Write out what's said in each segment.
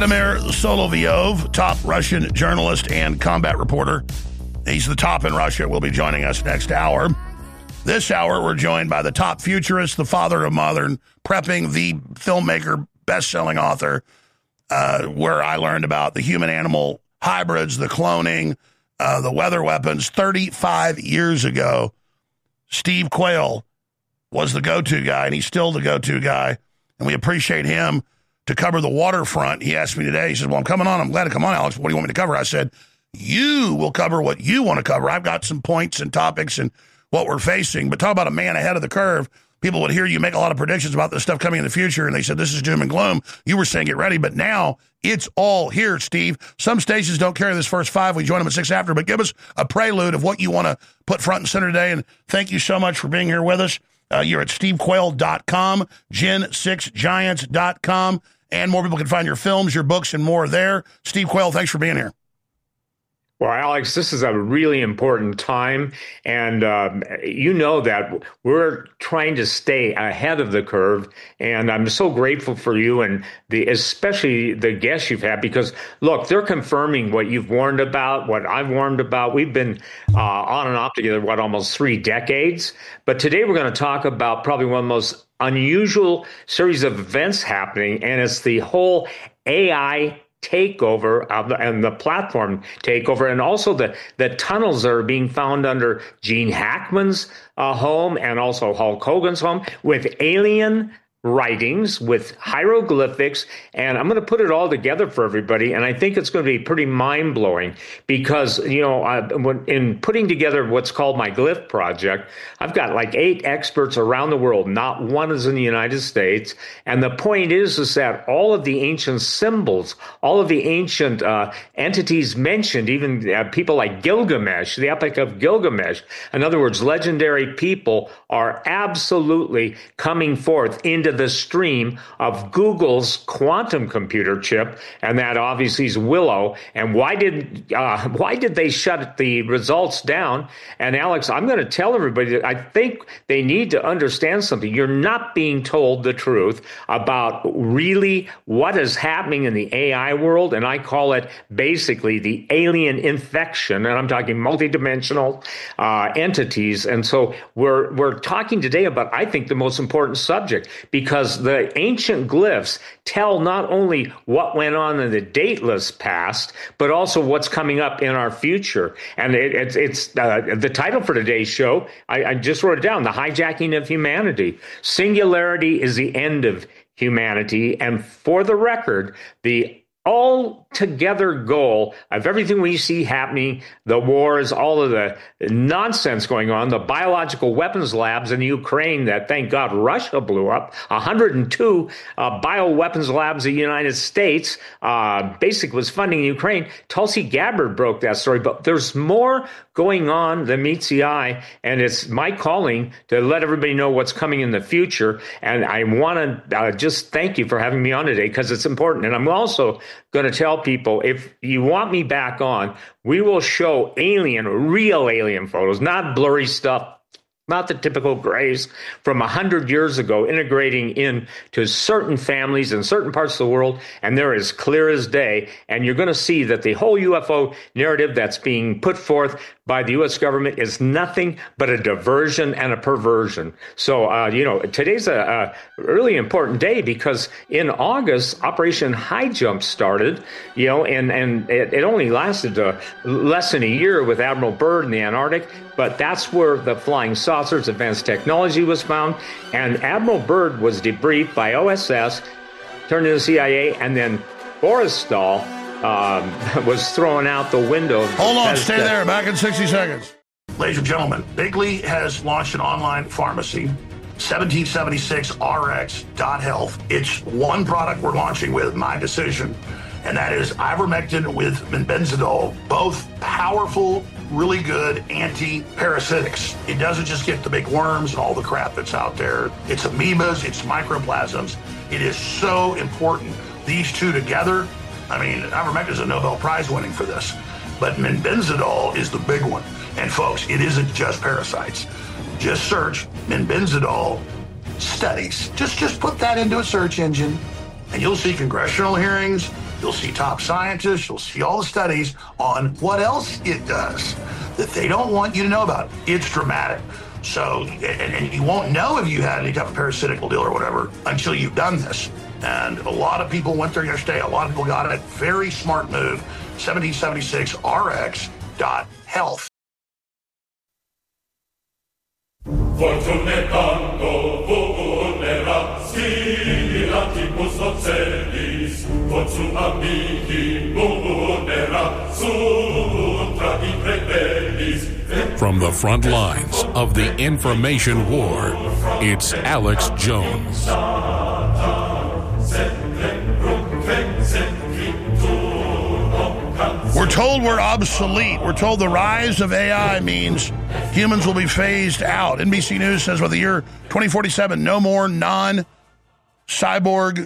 Vladimir Solovyov, top Russian journalist and combat reporter. He's the top in Russia. Will be joining us next hour. This hour, we're joined by the top futurist, the father of modern prepping, the filmmaker, best-selling author, where I learned about the human-animal hybrids, the cloning, the weather weapons. 35 years ago, Steve Quayle was the go-to guy, and he's still the go-to guy, and we appreciate him to cover the waterfront. He asked me today, he said, well, I'm coming on. I'm glad to come on, Alex. What do you want me to cover? I said, you will cover what you want to cover. I've got some points and topics and what we're facing, but talk about a man ahead of the curve. People would hear you make a lot of predictions about this stuff coming in the future, and they said, this is doom and gloom. You were saying get ready, but now it's all here, Steve. Some stations don't carry this first 5. We join them at 6 after, but give us a prelude of what you want to put front and center today, and thank you so much for being here with us. You're at stevequayle.com, gen6giants.com, and more people can find your films, your books, and more there. Steve Quayle, thanks for being here. Well, Alex, this is a really important time, and you know that we're trying to stay ahead of the curve, and I'm so grateful for you and especially the guests you've had, because, look, they're confirming what you've warned about, what I've warned about. We've been on and off together, almost 3 decades, but today we're going to talk about probably one of the most unusual series of events happening, and it's the whole AI takeover and the platform takeover, and also the tunnels that are being found under Gene Hackman's home and also Hulk Hogan's home with alien writings, with hieroglyphics, and I'm going to put it all together for everybody, and I think it's going to be pretty mind-blowing because, in putting together what's called my Glyph Project, I've got like 8 experts around the world, not one is in the United States, and the point is that all of the ancient symbols, all of the ancient entities mentioned, even people like Gilgamesh, the Epic of Gilgamesh, in other words, legendary people are absolutely coming forth into the stream of Google's quantum computer chip, and that obviously is Willow. And why did they shut the results down? And Alex, I'm going to tell everybody that I think they need to understand something. You're not being told the truth about really what is happening in the AI world, and I call it basically the alien infection, and I'm talking multidimensional entities. And so we're talking today about, I think, the most important subject, because the ancient glyphs tell not only what went on in the dateless past, but also what's coming up in our future. And it's the title for today's show, I just wrote it down, The Hijacking of Humanity. Singularity is the end of humanity. And for the record, the all-together goal of everything we see happening, the wars, all of the nonsense going on, the biological weapons labs in Ukraine that, thank God, Russia blew up, 102 bioweapons labs in the United States, basically was funding Ukraine. Tulsi Gabbard broke that story, but there's more going on than meets the eye, and it's my calling to let everybody know what's coming in the future. And I want to just thank you for having me on today, because it's important. And I'm also going to tell people, if you want me back on, we will show real alien photos, not blurry stuff, not the typical grays from 100 years ago, integrating into certain families in certain parts of the world, and they're as clear as day. And you're going to see that the whole UFO narrative that's being put forth by the U.S. government is nothing but a diversion and a perversion. So, today's a really important day, because in August, Operation High Jump started, and it only lasted less than a year with Admiral Byrd in the Antarctic, but that's where the flying saucers, advanced technology was found, and Admiral Byrd was debriefed by OSS, turned into the CIA, and then Boristal was thrown out the window. Hold on, stay there. Back in 60 seconds. Ladies and gentlemen, Bigley has launched an online pharmacy, 1776rx.health. It's one product we're launching with, my decision, and that is ivermectin with benzidol, both powerful, really good anti-parasitics. It doesn't just get the big worms and all the crap that's out there. It's amoebas, it's microplasms. It is so important. These two together, ivermectin is a Nobel Prize winning for this, but benzidol is the big one. And folks, it isn't just parasites. Just search benzidol studies. Just put that into a search engine, and you'll see congressional hearings, You'll see top scientists. You'll see all the studies on what else it does that they don't want you to know about. It's dramatic. So, and you won't know if you had any type of parasitical deal or whatever until you've done this. And a lot of people went there yesterday. A lot of people got it. Very smart move. 1776rx.health. Fortunetando vulnera spirantibus ocelis, quod amici vulnera sutra imprebelis. From the front lines of the information war, it's Alex Jones. We're told we're obsolete. We're told the rise of AI means humans will be phased out. NBC News says by the year 2047, no more non-cyborg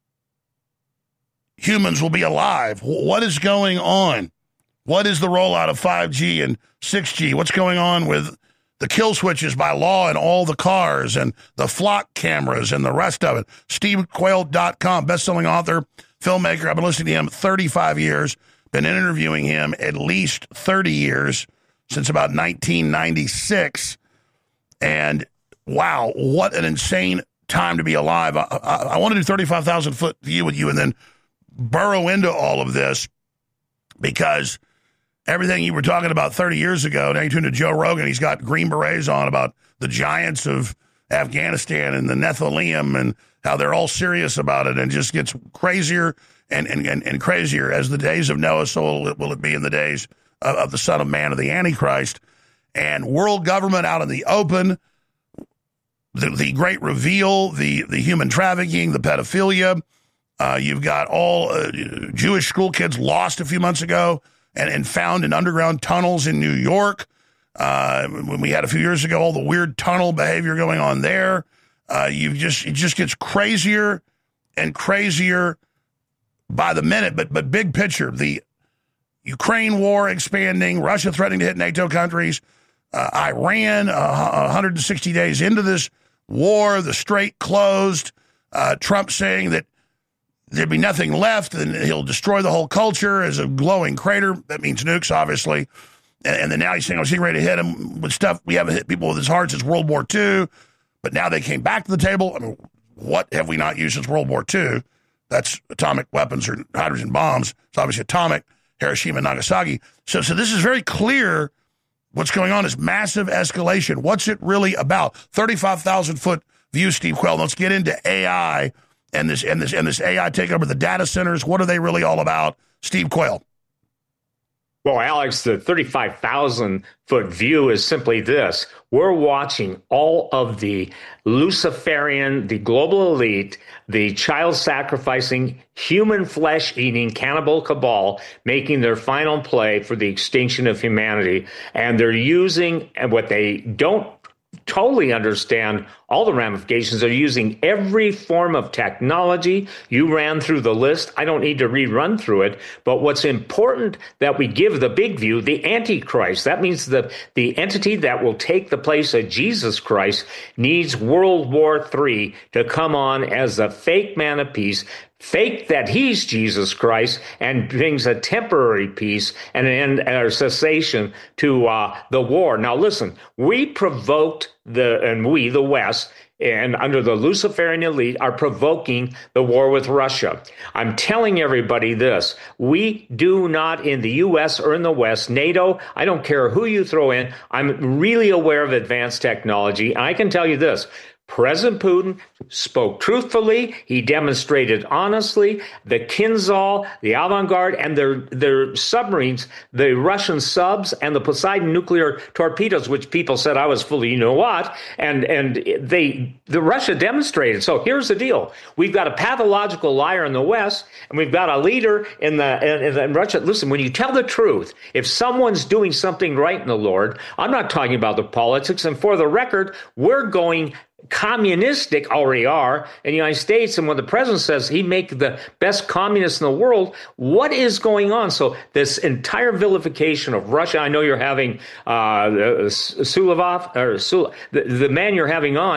humans will be alive. What is going on? What is the rollout of 5G and 6G? What's going on with the kill switches by law in all the cars and the flock cameras and the rest of it? SteveQuayle.com, best-selling author, filmmaker. I've been listening to him 35 years. Been interviewing him at least 30 years, since about 1996. And wow, what an insane time to be alive. I want to do 35,000-foot view with you and then burrow into all of this, because everything you were talking about 30 years ago, now you tune to Joe Rogan, he's got Green Berets on about the giants of Afghanistan and the Nephilim and how they're all serious about it, and just gets crazier and crazier. As the days of Noah, so will it be in the days of the Son of Man, of the Antichrist. And world government out in the open, the great reveal, the human trafficking, the pedophilia. You've got all Jewish school kids lost a few months ago and found in underground tunnels in New York. When we had a few years ago, all the weird tunnel behavior going on there. It just gets crazier and crazier by the minute. But big picture, the Ukraine war expanding, Russia threatening to hit NATO countries, Iran 160 days into this war, the strait closed, Trump saying that there'd be nothing left and he'll destroy the whole culture as a glowing crater. That means nukes, obviously. And then now he's saying, I was getting ready to hit him with stuff. We haven't hit people with his heart since World War II, but now they came back to the table. I mean, what have we not used since World War II? That's atomic weapons or hydrogen bombs. It's obviously atomic, Hiroshima and Nagasaki. So this is very clear. What's going on is massive escalation. What's it really about? 35,000-foot view, Steve Quayle. Let's get into AI and this AI take over the data centers. What are they really all about? Steve Quayle. Well, Alex, the 35,000-foot view is simply this. We're watching all of the Luciferian, the global elite, the child-sacrificing, human flesh-eating cannibal cabal making their final play for the extinction of humanity. And they're using what they don't totally understand all the ramifications. They're using every form of technology. You ran through the list. I don't need to rerun through it. But what's important that we give the big view, the Antichrist, that means the entity that will take the place of Jesus Christ, needs World War III to come on as a fake man of peace, fake that he's Jesus Christ, and brings a temporary peace and an end or cessation to the war. Now, listen, we provoked the West, and under the Luciferian elite, are provoking the war with Russia. I'm telling everybody this. We do not, in the U.S. or in the West, NATO, I don't care who you throw in, I'm really aware of advanced technology. And I can tell you this. President Putin spoke truthfully. He demonstrated honestly. The Kinzhal, the Avangard, and their submarines, the Russian subs, and the Poseidon nuclear torpedoes, which people said I was full of you know what, and the Russia demonstrated. So here's the deal: we've got a pathological liar in the West, and we've got a leader in Russia. Listen, when you tell the truth, if someone's doing something right in the Lord, I'm not talking about the politics. And for the record, we're going communistic, already are, in the United States. And when the president says he make the best communists in the world, what is going on? So this entire vilification of Russia, I know you're having Sulavov, or the man you're having on,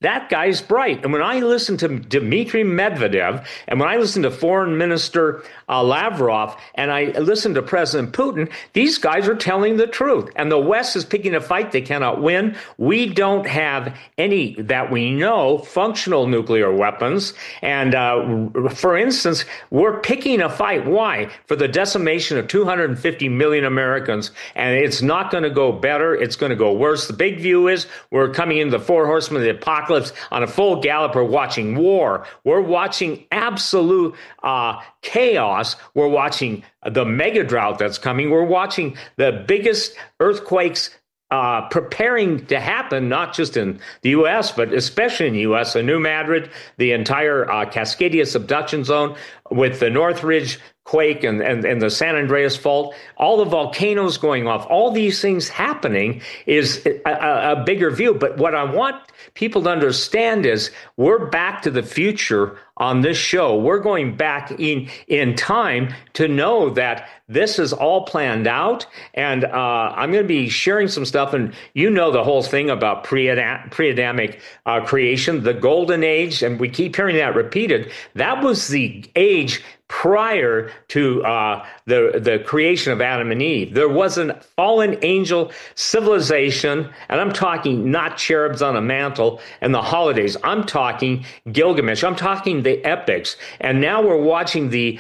That guy's bright. And when I listen to Dmitry Medvedev, and when I listen to Foreign Minister Lavrov, and I listen to President Putin, these guys are telling the truth. And the West is picking a fight they cannot win. We don't have any, that we know, functional nuclear weapons. And for instance, we're picking a fight. Why? For the decimation of 250 million Americans. And it's not going to go better. It's going to go worse. The big view is we're coming into the four horsemen of the apocalypse on a full gallop. We're watching war. We're watching absolute chaos. We're watching the mega drought that's coming. We're watching the biggest earthquakes preparing to happen, not just in the U.S., but especially in the U.S., the New Madrid, the entire Cascadia subduction zone with the Northridge quake and the San Andreas fault, all the volcanoes going off, all these things happening is a bigger view. But what I want people to understand is we're back to the future on this show. We're going back in time to know that this is all planned out. And I'm going to be sharing some stuff. And you know the whole thing about pre-Adamic creation, the golden age, and we keep hearing that repeated. That was the age prior to the creation of Adam and Eve. There was a fallen angel civilization, and I'm talking not cherubs on a mantle and the holidays. I'm talking Gilgamesh. I'm talking the epics. And now we're watching the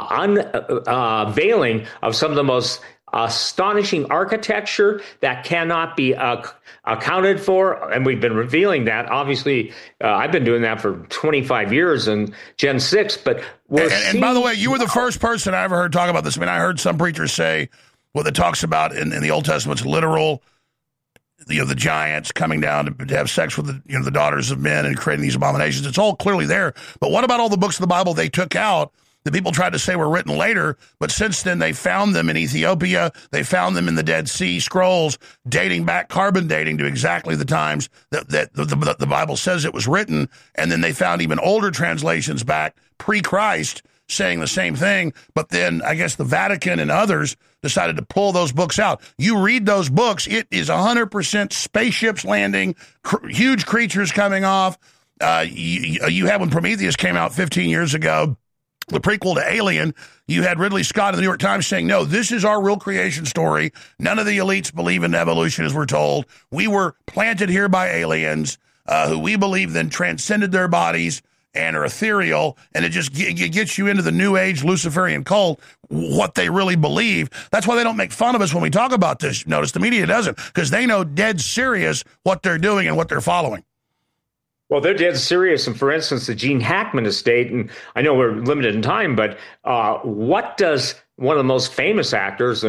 unveiling of some of the most astonishing architecture that cannot be accounted for, and we've been revealing that. Obviously, I've been doing that for 25 years in Gen 6, but and by the way, you were the first person I ever heard talk about this. I mean, I heard some preachers say what it talks about in the Old Testament's literal, the giants coming down to have sex with the daughters of men and creating these abominations. It's all clearly there. But what about all the books of the Bible they took out that people tried to say were written later, but since then they found them in Ethiopia, they found them in the Dead Sea Scrolls, dating back, carbon dating to exactly the times that the Bible says it was written, and then they found even older translations back, pre-Christ, saying the same thing, but then I guess the Vatican and others decided to pull those books out. You read those books, it is 100% spaceships landing, huge creatures coming off. You had when Prometheus came out 15 years ago, the prequel to Alien, you had Ridley Scott in the New York Times saying, no, this is our real creation story. None of the elites believe in evolution, as we're told. We were planted here by aliens who we believe then transcended their bodies and are ethereal, and it just gets you into the New Age Luciferian cult, what they really believe. That's why they don't make fun of us when we talk about this. Notice the media doesn't, because they know dead serious what they're doing and what they're following. Well, they're dead serious. And for instance, the Gene Hackman estate, and I know we're limited in time, but what does one of the most famous actors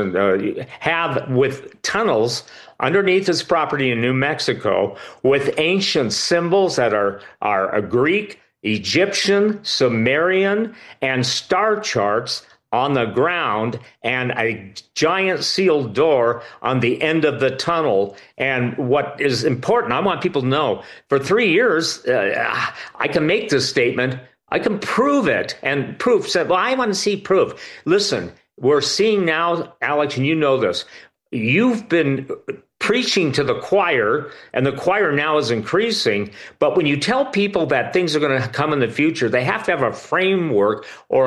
have with tunnels underneath his property in New Mexico with ancient symbols that are Greek, Egyptian, Sumerian, and star charts on the ground, and a giant sealed door on the end of the tunnel? And what is important, I want people to know, for 3 years, I can make this statement, I can prove it, and proof said, well, I want to see proof. Listen, we're seeing now, Alex, and you know this, you've been preaching to the choir, and the choir now is increasing. But when you tell people that things are going to come in the future, they have to have a framework or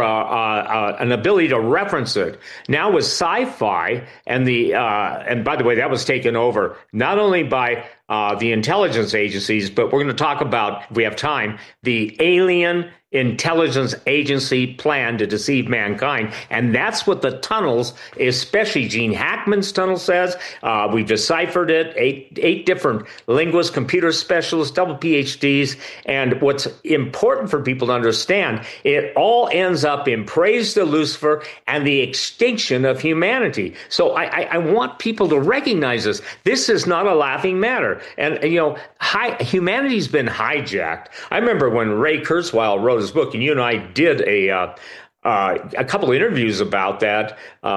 an ability to reference it. Now with sci-fi and and by the way, that was taken over not only by the intelligence agencies, but we're going to talk about, if we have time, the alien intelligence agency plan to deceive mankind. And that's what the tunnels, especially Gene Hackman's tunnel, says. We've deciphered it, eight different linguists, computer specialists, double PhDs. And what's important for people to understand, it all ends up in praise to Lucifer and the extinction of humanity. So I want people to recognize this. This is not a laughing matter. And, humanity's been hijacked. I remember when Ray Kurzweil wrote his book, and you and I did a couple of interviews about that.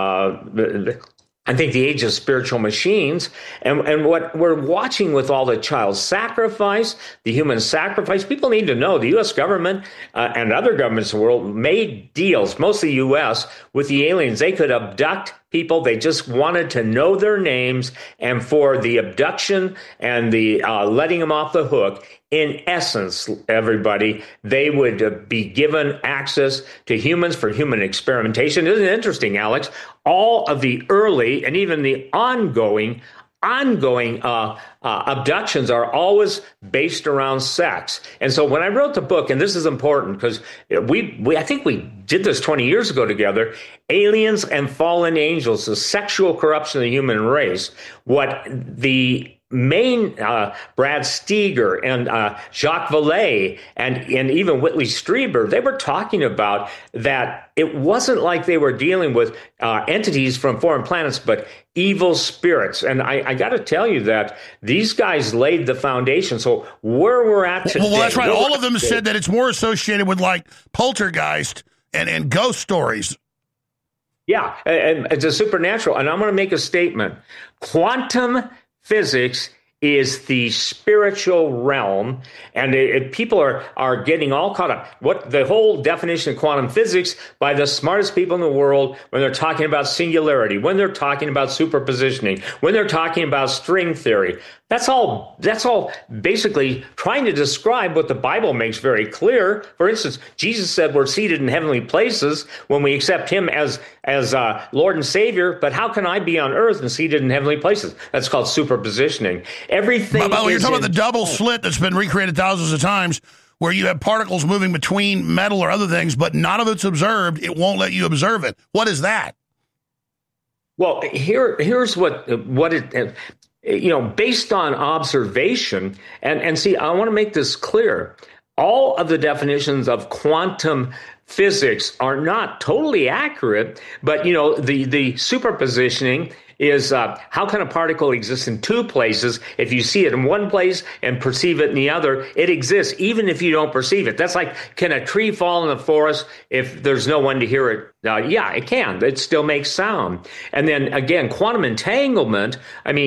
I think The Age of Spiritual Machines, and what we're watching with all the child sacrifice, the human sacrifice. People need to know the U.S. government and other governments in the world made deals, mostly U.S., with the aliens. They could abduct people. They just wanted to know their names, and for the abduction and the letting them off the hook, in essence, everybody, they would be given access to humans for human experimentation. Isn't it interesting, Alex? All of the early and even the ongoing abductions are always based around sex. And so when I wrote the book, and this is important because I think we did this 20 years ago together, Aliens and Fallen Angels, the sexual corruption of the human race, what the main Brad Steger and Jacques Vallée and even Whitley Strieber, they were talking about that it wasn't like they were dealing with entities from foreign planets, but evil spirits. And I got to tell you that these guys laid the foundation. So where we're at today... Well, that's right. All of them said that it's more associated with like poltergeist and ghost stories. Yeah, and it's a supernatural. And I'm going to make a statement. Quantum physics is the spiritual realm, and people are getting all caught up. What the whole definition of quantum physics by the smartest people in the world when they're talking about singularity, when they're talking about superpositioning, when they're talking about string theory. That's all basically trying to describe what the Bible makes very clear. For instance, Jesus said we're seated in heavenly places when we accept him as Lord and Savior, but how can I be on earth and seated in heavenly places? That's called superpositioning. Everything. By the way, you're talking about the double slit that's been recreated thousands of times, where you have particles moving between metal or other things, but none of it's observed. It won't let you observe it. What is that? Well, here's what it. Based on observation, and see, I want to make this clear. All of the definitions of quantum physics are not totally accurate, but, the superpositioning is how can a particle exist in two places? If you see it in one place and perceive it in the other, it exists even if you don't perceive it. That's like, can a tree fall in the forest if there's no one to hear it? Yeah, it can. It still makes sound. And then again, quantum entanglement,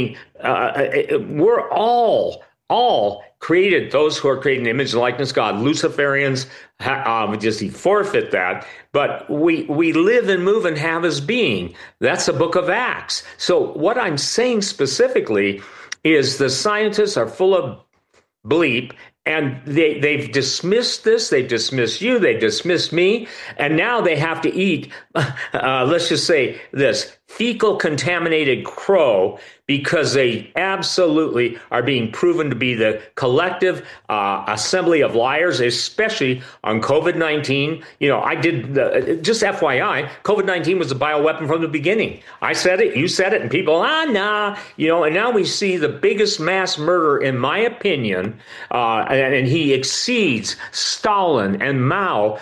we're all created, those who are created in the image and likeness of God. Luciferians just forfeit that. But we live and move and have as being. That's the book of Acts. So what I'm saying specifically is the scientists are full of bleep, and they've dismissed this, they've dismissed you, they've dismissed me, and now they have to eat, let's just say this, fecal contaminated crow, because they absolutely are being proven to be the collective assembly of liars, especially on COVID-19. I did, just FYI, COVID-19 was a bioweapon from the beginning. I said it, you said it, and people, and now we see the biggest mass murder, in my opinion, and he exceeds Stalin and Mao,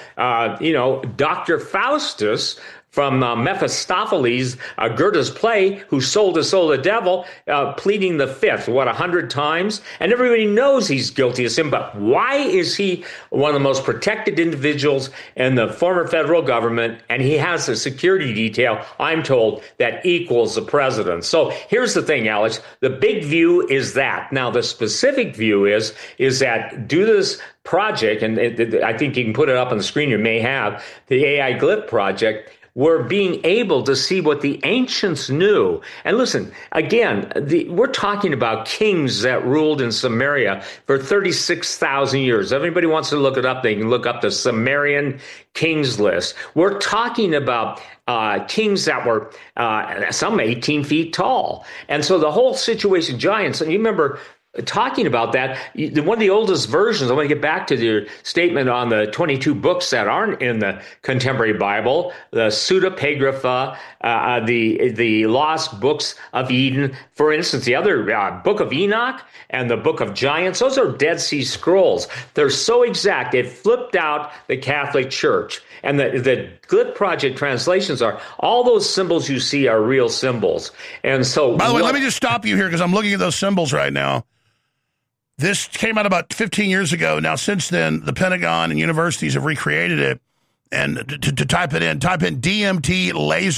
Dr. Faustus, from Mephistopheles, Goethe's play, who sold his soul to the devil, pleading the fifth, 100 times? And everybody knows he's guilty of sin, but why is he one of the most protected individuals in the former federal government, and he has a security detail, I'm told, that equals the president? So here's the thing, Alex. The big view is that. Now, the specific view is that do this project, and I think you can put it up on the screen, you may have, the AI Glyph Project, we're being able to see what the ancients knew. And listen, again, we're talking about kings that ruled in Samaria for 36,000 years. Everybody wants to look it up. They can look up the Sumerian kings list. We're talking about kings that were some 18 feet tall. And so the whole situation, giants, and you remember talking about that, one of the oldest versions, I want to get back to your statement on the 22 books that aren't in the contemporary Bible, the pseudepigrapha, the lost books of Eden, for instance, the other book of Enoch and the book of giants, those are Dead Sea Scrolls. They're so exact, it flipped out the Catholic Church. And the Glyph Project translations are, all those symbols you see are real symbols. And so, by the way, let me just stop you here because I'm looking at those symbols right now. This came out about 15 years ago. Now, since then, the Pentagon and universities have recreated it. And to type in DMT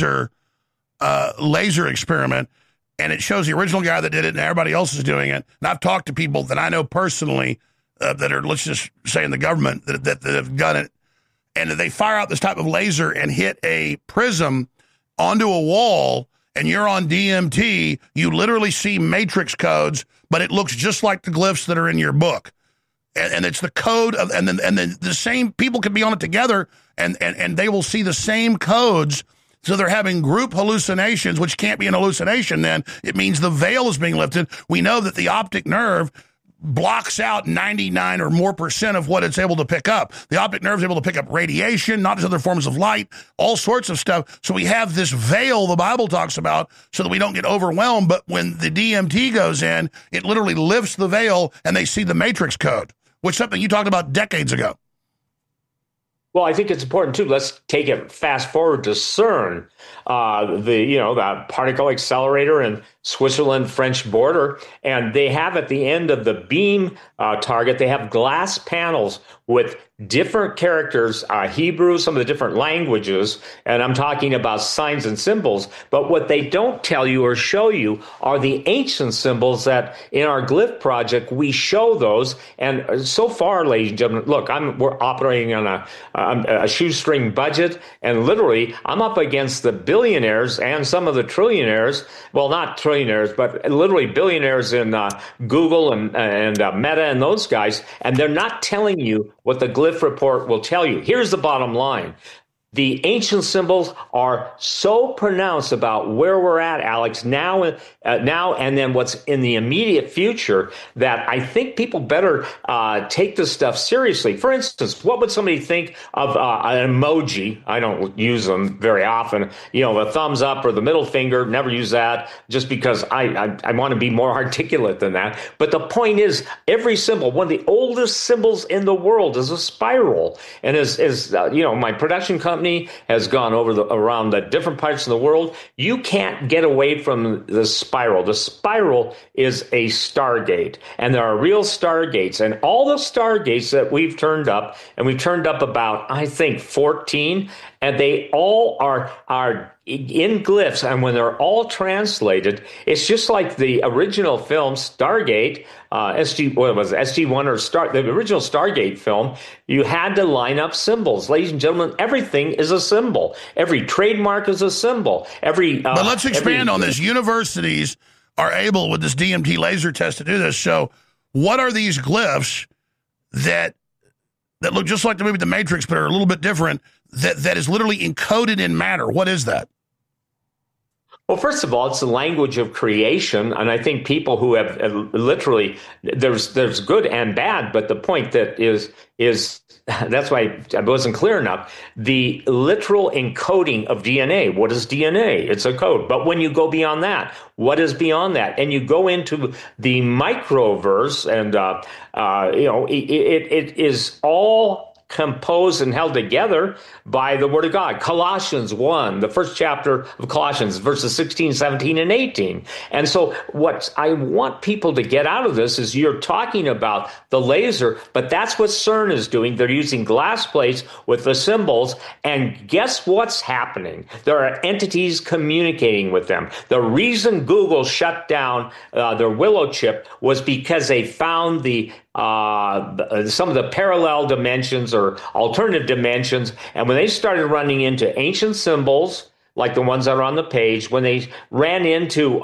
laser experiment, and it shows the original guy that did it and everybody else is doing it. And I've talked to people that I know personally that are, let's just say, in the government that have done it. And they fire out this type of laser and hit a prism onto a wall and you're on DMT, you literally see matrix codes, but it looks just like the glyphs that are in your book. And it's the code of, and then the same people can be on it together and they will see the same codes. So they're having group hallucinations, which can't be an hallucination then. It means the veil is being lifted. We know that the optic nerve blocks out 99 or more % of what it's able to pick up. The optic nerve is able to pick up radiation, not just other forms of light, all sorts of stuff. So we have this veil the Bible talks about so that we don't get overwhelmed. But when the DMT goes in, it literally lifts the veil and they see the matrix code, which is something you talked about decades ago. Well, I think it's important too. Let's take it fast forward to CERN, the particle accelerator in Switzerland French border, and they have at the end of the beam target, they have glass panels with different characters, Hebrew, some of the different languages, and I'm talking about signs and symbols. But what they don't tell you or show you are the ancient symbols that in our glyph project we show those. And so far, ladies and gentlemen, look, we're operating on a shoestring budget, and literally I'm up against the billionaires and some of the trillionaires. Well, not trillionaires, but literally billionaires in Google and Meta and those guys, and they're not telling you what the glyph report will tell you. Here's the bottom line. The ancient symbols are so pronounced about where we're at, Alex, now and then what's in the immediate future that I think people better take this stuff seriously. For instance, what would somebody think of an emoji? I don't use them very often. The thumbs up or the middle finger, never use that just because I want to be more articulate than that. But the point is, every symbol, one of the oldest symbols in the world is a spiral. And as my production company has gone around the different parts of the world. You can't get away from the spiral. The spiral is a stargate, and there are real stargates. And all the stargates that we've turned up, and we've turned up about, I think, 14, and they all are in glyphs, and when they're all translated, it's just like the original film Stargate, SG-1 or the original Stargate film. You had to line up symbols, ladies and gentlemen. Everything is a symbol. Every trademark is a symbol. But let's expand on this. Universities are able with this DMT laser test to do this. So, what are these glyphs that look just like the movie The Matrix, but are a little bit different? That is literally encoded in matter. What is that? Well, first of all, it's the language of creation, and I think people who have literally there's good and bad, but the point that is that's why I wasn't clear enough. The literal encoding of DNA. What is DNA? It's a code. But when you go beyond that, what is beyond that? And you go into the microverse, and it is all composed and held together by the Word of God. Colossians 1, the first chapter of Colossians, verses 16, 17, and 18. And so what I want people to get out of this is you're talking about the laser, but that's what CERN is doing. They're using glass plates with the symbols, and guess what's happening? There are entities communicating with them. The reason Google shut down their Willow chip was because they found some of the parallel dimensions or alternative dimensions. And when they started running into ancient symbols, like the ones that are on the page, when they ran into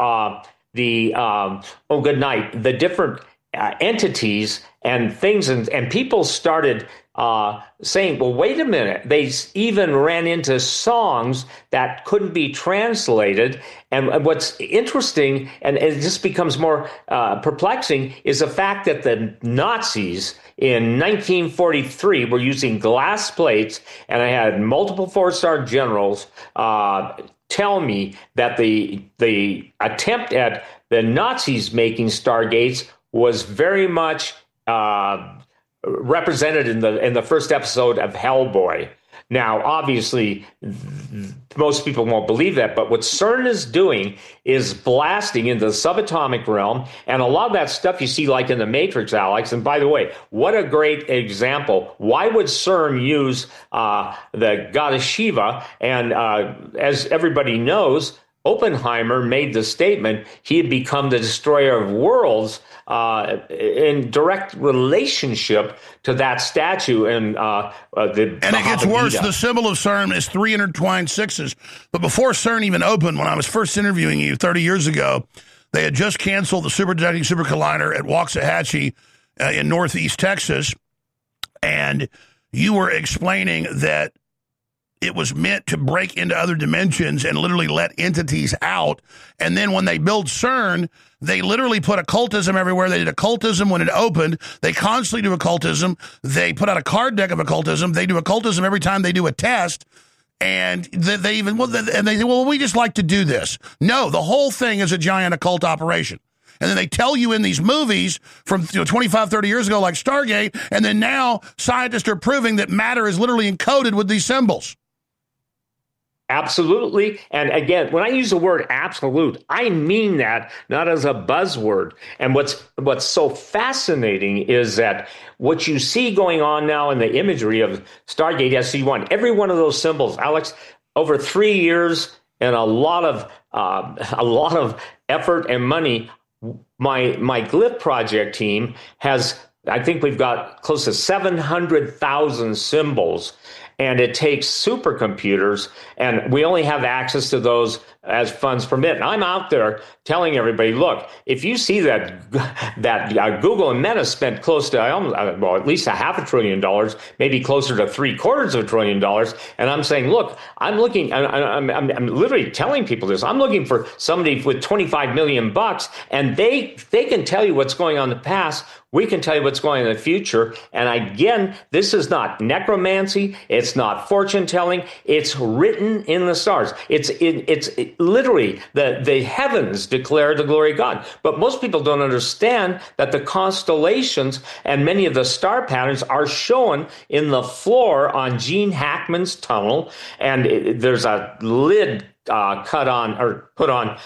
the different entities and things, and people started saying, well, wait a minute. They even ran into songs that couldn't be translated. And what's interesting, and it just becomes more perplexing, is the fact that the Nazis in 1943 were using glass plates, and I had multiple four-star generals tell me that the attempt at the Nazis making Stargates was very much represented in the first episode of Hellboy. Now, obviously, most people won't believe that, but what CERN is doing is blasting into the subatomic realm, and a lot of that stuff you see like in the Matrix, Alex. And by the way, what a great example. Why would CERN use the goddess Shiva? And as everybody knows, Oppenheimer made the statement he had become the destroyer of worlds in direct relationship to that statue and the And it gets worse. The symbol of CERN is 3 intertwined sixes. But before CERN even opened, when I was first interviewing you 30 years ago, they had just canceled the Superconducting Supercollider at Waxahachie in northeast Texas. And you were explaining that it was meant to break into other dimensions and literally let entities out. And then when they build CERN, they literally put occultism everywhere. They did occultism when it opened. They constantly do occultism. They put out a card deck of occultism. They do occultism every time they do a test. And they even, and they say, well, we just like to do this. No, the whole thing is a giant occult operation. And then they tell you in these movies from 25, 30 years ago, like Stargate, and then now scientists are proving that matter is literally encoded with these symbols. Absolutely. And again, when I use the word absolute, I mean that not as a buzzword. And what's so fascinating is that what you see going on now in the imagery of Stargate SG-1, every one of those symbols, Alex, over 3 years and a lot of effort and money, my Glyph project team has, I think we've got close to 700,000 symbols. And it takes supercomputers, and we only have access to those as funds permit. And I'm out there telling everybody, look, if you see that Google and Meta spent close to, at least $500 billion, maybe closer to $750 billion, and I'm saying, look, I'm looking, I'm literally telling people this. I'm looking for somebody with $25 million, and they can tell you what's going on in the past. We can tell you what's going on in the future. And again, this is not necromancy. It's not fortune telling. It's written in the stars. It's literally the heavens declare the glory of God. But most people don't understand that the constellations and many of the star patterns are shown in the floor on Gene Hackman's tunnel. And there's a lid put on.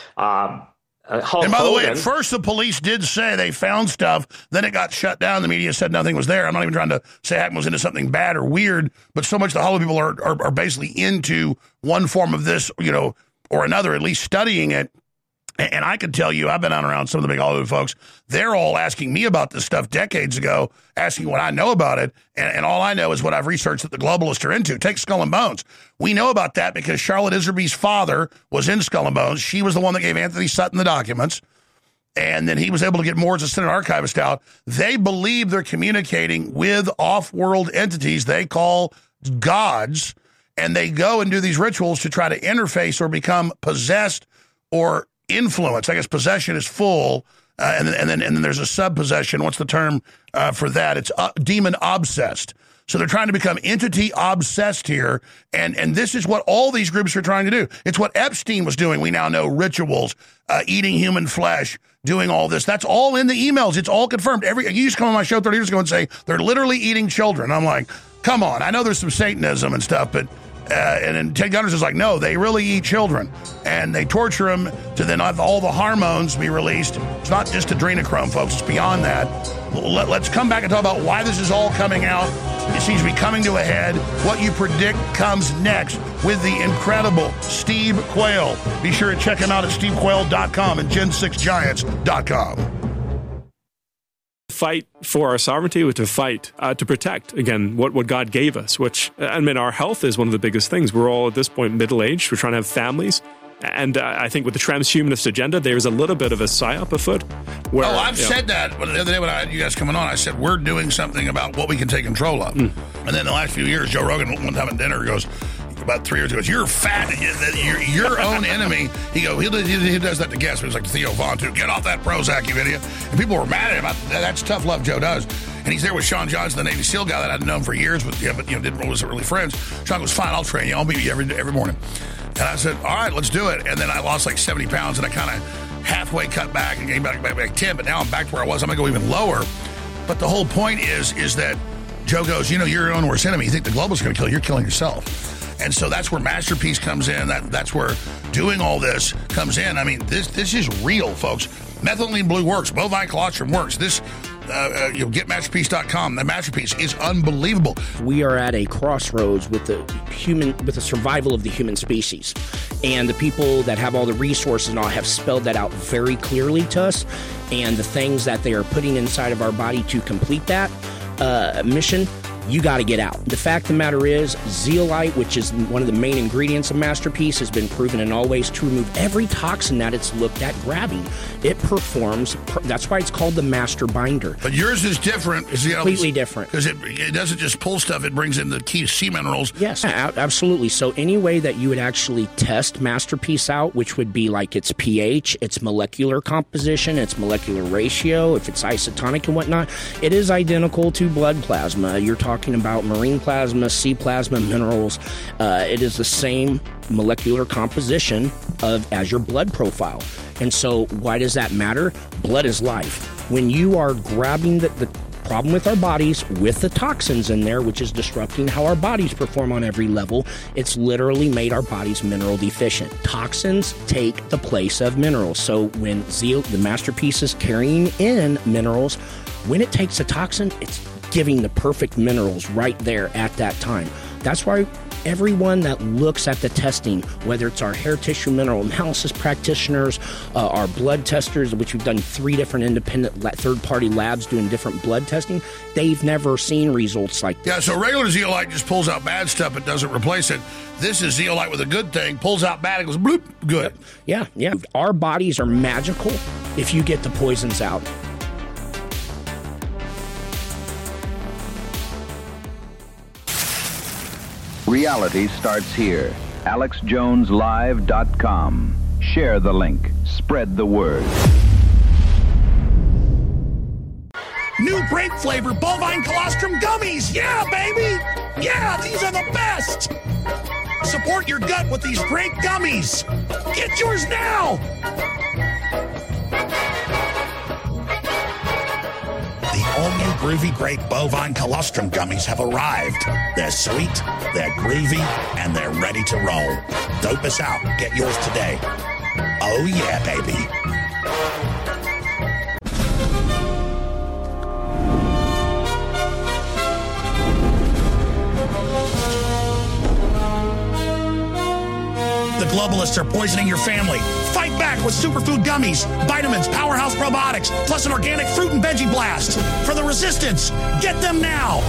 And by the way, at first the police did say they found stuff. Then it got shut down. The media said nothing was there. I'm not even trying to say Hackman was into something bad or weird, but so much the Hollywood people are basically into one form of this, or another, at least studying it. And I can tell you, I've been on around some of the big Hollywood folks. They're all asking me about this stuff decades ago, asking what I know about it. And all I know is what I've researched that the globalists are into. Take Skull and Bones. We know about that because Charlotte Iserbyt's father was in Skull and Bones. She was the one that gave Anthony Sutton the documents. And then he was able to get more as a Senate archivist out. They believe they're communicating with off-world entities they call gods. And they go and do these rituals to try to interface or become possessed or influence. I guess possession is full, and then there's a sub-possession. What's the term for that? It's demon obsessed. So they're trying to become entity obsessed here, and this is what all these groups are trying to do. It's what Epstein was doing. We now know rituals, eating human flesh, doing all this. That's all in the emails. It's all confirmed. You used to come on my show 30 years ago and say they're literally eating children. I'm like, come on. I know there's some Satanism and stuff, but and then Ted Gunners is like, no, they really eat children. And they torture them to then have all the hormones be released. It's not just adrenochrome, folks. It's beyond that. Let's come back and talk about why this is all coming out. It seems to be coming to a head. What you predict comes next with the incredible Steve Quayle. Be sure to check him out at stevequayle.com and gen6giants.com. Fight for our sovereignty, to fight, to protect, again, what God gave us, which, I mean, our health is one of the biggest things. We're all at this point middle-aged. We're trying to have families. And I think with the transhumanist agenda, there's a little bit of a psyop afoot. Where, I've said that. The other day when I had you guys coming on, I said, we're doing something about what we can take control of. And then the last few years, Joe Rogan, one time at dinner, goes, about 3 years ago, you're fat, you're your own enemy. He does that to guests. It was like Theo Vaughn, too. Get off that Prozac, you idiot. And people were mad at him. That's tough love Joe does. And he's there with Sean Johnson, the Navy SEAL guy that I'd known for years, but wasn't really friends. Sean goes, fine, I'll train you. I'll meet you every morning. And I said, all right, let's do it. And then I lost like 70 pounds, and I kind of halfway cut back and came back 10, but now I'm back to where I was. I'm going to go even lower. But the whole point is that Joe goes, you're your own worst enemy. You think the global's going to kill you, you're killing yourself. And so that's where Masterpiece comes in. That's where doing all this comes in. I mean, this is real, folks. Methylene blue works. Bovine colostrum works. This getmasterpiece.com. The masterpiece is unbelievable. We are at a crossroads with the survival of the human species. And the people that have all the resources and all have spelled that out very clearly to us. And the things that they are putting inside of our body to complete that mission, you got to get out. The fact of the matter is, zeolite, which is one of the main ingredients of Masterpiece, has been proven in all ways to remove every toxin that it's looked at grabbing. It performs, that's why it's called the Master Binder. But yours is different. Completely different. Because it doesn't just pull stuff, it brings in the key sea minerals. Yes, absolutely. So any way that you would actually test Masterpiece out, which would be like its pH, its molecular composition, its molecular ratio, if it's isotonic and whatnot, it is identical to blood plasma. You're talking about marine plasma, sea plasma, minerals. It is the same molecular composition as your blood profile. And so why does that matter? Blood is life. When you are grabbing the problem with our bodies with the toxins in there, which is disrupting how our bodies perform on every level, it's literally made our bodies mineral deficient. Toxins take the place of minerals. So when the Masterpiece is carrying in minerals, when it takes a toxin, it's giving the perfect minerals right there at that time. That's why everyone that looks at the testing, whether it's our hair tissue mineral analysis practitioners, our blood testers, which we've done 3 different independent third-party labs doing different blood testing, they've never seen results like this. Yeah, so regular zeolite just pulls out bad stuff, it doesn't replace it. This is zeolite with a good thing, pulls out bad, it goes bloop, good. Yep. Yeah. Our bodies are magical if you get the poisons out. Reality starts here. AlexJonesLive.com. Share the link. Spread the word. New grape flavor bovine colostrum gummies. Yeah, baby. Yeah, these are the best. Support your gut with these great gummies. Get yours now. The all-new Groovy Grape Bovine Colostrum Gummies have arrived. They're sweet, they're groovy, and they're ready to roll. Dope us out. Get yours today. Oh, yeah, baby. The globalists are poisoning your family. Fight back with superfood gummies, vitamins, Powerhouse Probiotics, plus an organic fruit and veggie blast. For the resistance, get them now.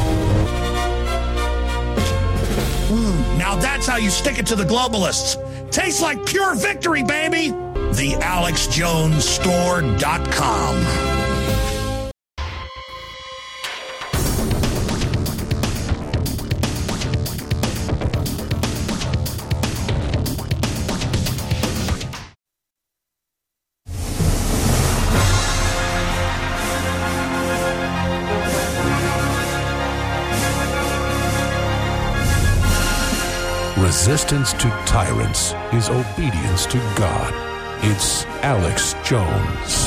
Now that's how you stick it to the globalists. Tastes like pure victory, baby. The AlexJonesStore.com. Resistance to tyrants is obedience to God. It's Alex Jones.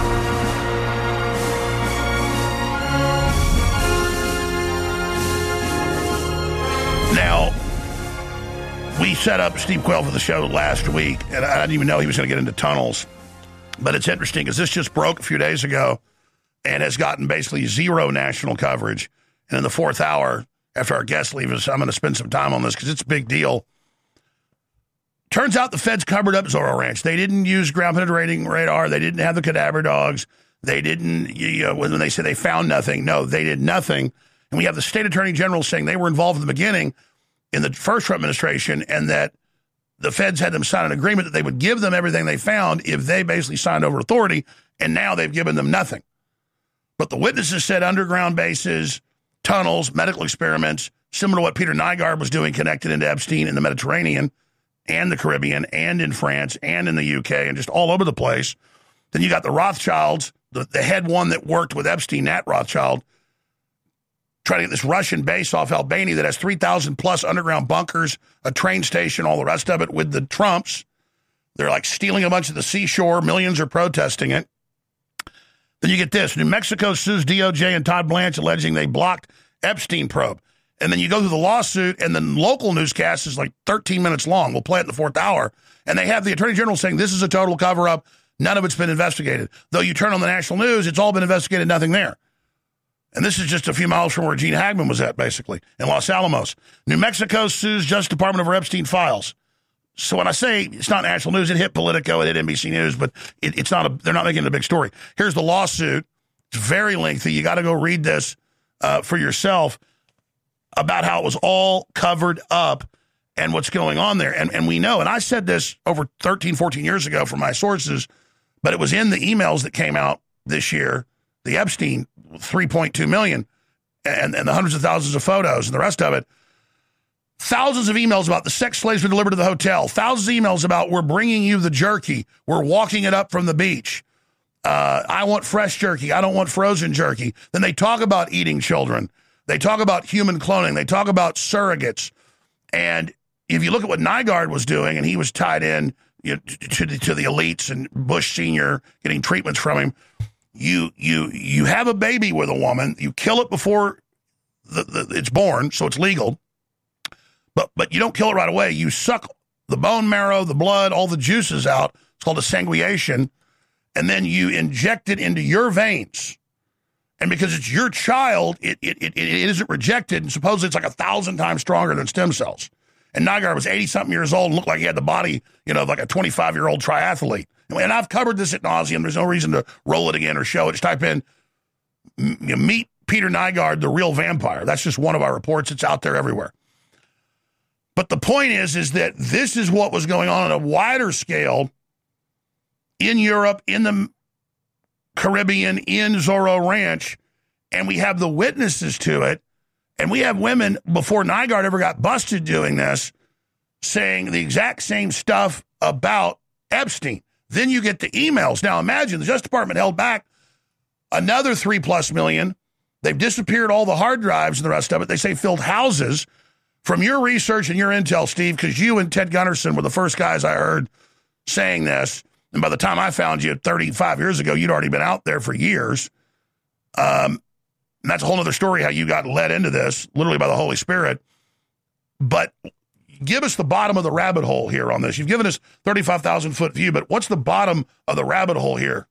Now, we set up Steve Quayle for the show last week, and I didn't even know he was going to get into tunnels. But it's interesting because this just broke a few days ago and has gotten basically zero national coverage. And in the 4th hour, after our guests leave us, I'm going to spend some time on this because it's a big deal. Turns out the feds covered up Zorro Ranch. They didn't use ground penetrating radar. They didn't have the cadaver dogs. They didn't, when they say they found nothing, no, they did nothing. And we have the state attorney general saying they were involved in the beginning in the first Trump administration and that the feds had them sign an agreement that they would give them everything they found if they basically signed over authority. And now they've given them nothing. But the witnesses said underground bases, tunnels, medical experiments, similar to what Peter Nygaard was doing connected into Epstein in the Mediterranean and the Caribbean and in France and in the UK and just all over the place. Then you got the Rothschilds, the head one that worked with Epstein, Nat Rothschild, trying to get this Russian base off Albania that has 3,000 plus underground bunkers, a train station, all the rest of it with the Trumps. They're like stealing a bunch of the seashore. Millions are protesting it. Then you get this. New Mexico sues DOJ and Todd Blanche alleging they blocked Epstein probe. And then you go through the lawsuit, and the local newscast is like 13 minutes long. We'll play it in the 4th hour. And they have the attorney general saying this is a total cover-up. None of it's been investigated. Though you turn on the national news, it's all been investigated, nothing there. And this is just a few miles from where Gene Hackman was at, basically, in Los Alamos. New Mexico sues Justice Department over Epstein files. So when I say it's not national news, it hit Politico, it hit NBC News, but it's not. They're not making it a big story. Here's the lawsuit. It's very lengthy. You got to go read this for yourself about how it was all covered up and what's going on there. And we know, and I said this over 13, 14 years ago from my sources, but it was in the emails that came out this year, the Epstein 3.2 million and the hundreds of thousands of photos and the rest of it. Thousands of emails about the sex slaves were delivered to the hotel. Thousands of emails about we're bringing you the jerky. We're walking it up from the beach. I want fresh jerky. I don't want frozen jerky. Then they talk about eating children. They talk about human cloning. They talk about surrogates. And if you look at what Nygaard was doing, and he was tied in to the elites and Bush Sr. getting treatments from him, you have a baby with a woman. You kill it before it's born, so it's legal. But you don't kill it right away. You suck the bone marrow, the blood, all the juices out. It's called a sanguination. And then you inject it into your veins. And because it's your child, it isn't rejected. And supposedly it's like 1,000 times stronger than stem cells. And Nygaard was 80-something years old and looked like he had the body, of like a 25-year-old triathlete. And I've covered this ad nauseum. There's no reason to roll it again or show it. Just type in, meet Peter Nygaard, the real vampire. That's just one of our reports. It's out there everywhere. But the point is that this is what was going on a wider scale in Europe, in the Caribbean, in Zorro Ranch, and we have the witnesses to it, and we have women, before Nygaard ever got busted doing this, saying the exact same stuff about Epstein. Then you get the emails. Now imagine the Justice Department held back another 3+ million. They've disappeared all the hard drives and the rest of it. They say filled houses. From your research and your intel, Steve, because you and Ted Gunderson were the first guys I heard saying this, and by the time I found you 35 years ago, you'd already been out there for years. And that's a whole other story, how you got led into this, literally by the Holy Spirit. But give us the bottom of the rabbit hole here on this. You've given us 35,000-foot view, but what's the bottom of the rabbit hole here?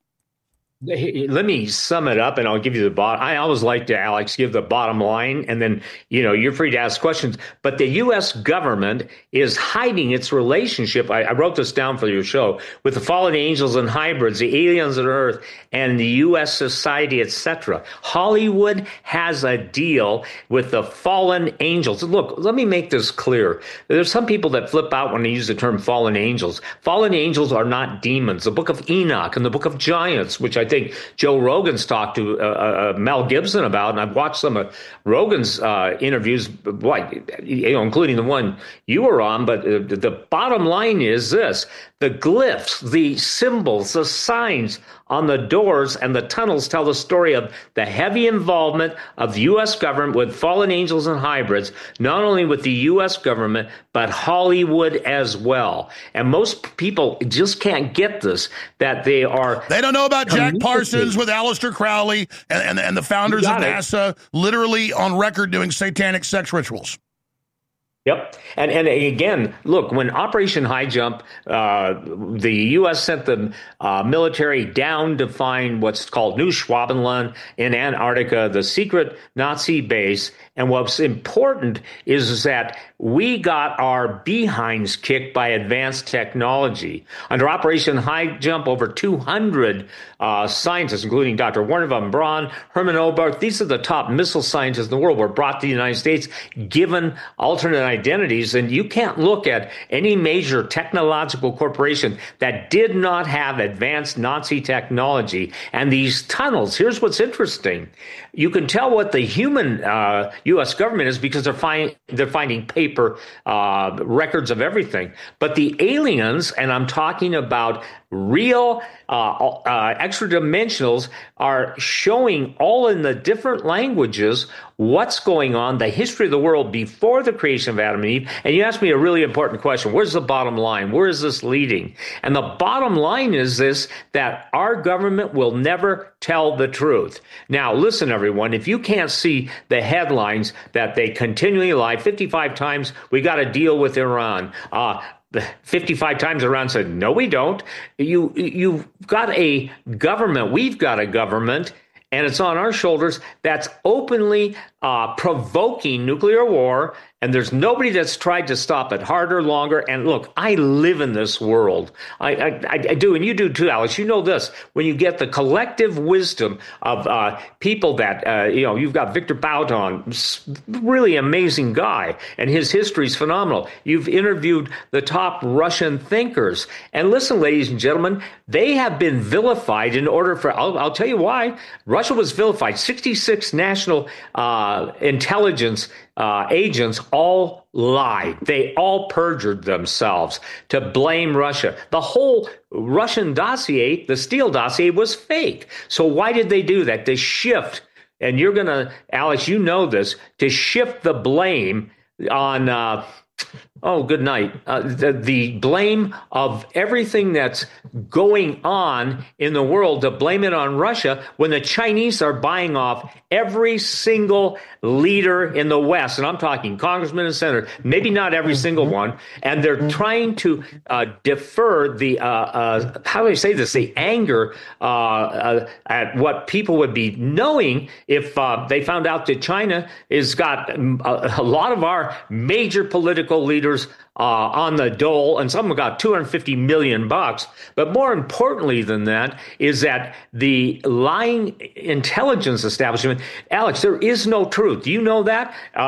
Let me sum it up, and I'll give you the bottom. I always like to, Alex, give the bottom line, and then, you're free to ask questions. But the U.S. government is hiding its relationship. I wrote this down for your show, with the fallen angels and hybrids, the aliens on Earth, and the U.S. society, etc. Hollywood has a deal with the fallen angels. Look, let me make this clear. There's some people that flip out when they use the term fallen angels. Fallen angels are not demons. The Book of Enoch and the Book of Giants, which I think Joe Rogan's talked to Mel Gibson about, and I've watched some of Rogan's interviews, including the one you were on. But the bottom line is this: the glyphs, the symbols, the signs on the doors and the tunnels tell the story of the heavy involvement of the U.S. government with fallen angels and hybrids, not only with the U.S. government, but Hollywood as well. And most people just can't get this, that they don't know about Jack Parsons with Aleister Crowley and the founders of NASA literally on record doing satanic sex rituals. Yep. And again, look, when Operation High Jump, the U.S. sent the military down to find what's called New Schwabenland in Antarctica, the secret Nazi base. And what's important is that we got our behinds kicked by advanced technology. Under Operation High Jump, over 200 scientists, including Dr. Wernher von Braun, Hermann Oberth, these are the top missile scientists in the world, were brought to the United States, given alternate identities. And you can't look at any major technological corporation that did not have advanced Nazi technology. And these tunnels, here's what's interesting. You can tell what the human U.S. government is because they're finding paper records of everything. But the aliens, and I'm talking about real extra dimensionals, are showing all in the different languages what's going on, the history of the world before the creation of Adam and Eve. And you asked me a really important question. Where's the bottom line? Where is this leading? And the bottom line is this, that our government will never tell the truth. Now, listen, everyone, if you can't see the headlines that they continually lie, 55 times we got to deal with Iran. 55 times Iran said, no, we don't. You've got a government. We've got a government. and it's on our shoulders. That's openly provoking nuclear war, and there's nobody that's tried to stop it harder, longer. And look, I live in this world. I do, and you do too, Alex. You know this. When you get the collective wisdom of people that, you've got Victor Bouton, really amazing guy, and his history is phenomenal. You've interviewed the top Russian thinkers. And listen, ladies and gentlemen, they have been vilified in order for, I'll tell you why. Russia was vilified. 66 national intelligence agents all lied. They all perjured themselves to blame Russia. The whole Russian dossier, the Steele dossier, was fake. So why did they do that? To shift, and you're going to, Alex, you know this, to shift the blame on good night. The blame of everything that's going on in the world, to blame it on Russia when the Chinese are buying off every single leader in the West. And I'm talking congressmen and senators, maybe not every single one. And they're trying to defer the, how do I say this, the anger at what people would be knowing if they found out that China has got a lot of our major political leaders on the dole, and some have got $250 million. But more importantly than that is that the lying intelligence establishment, Alex, there is no truth. You know that.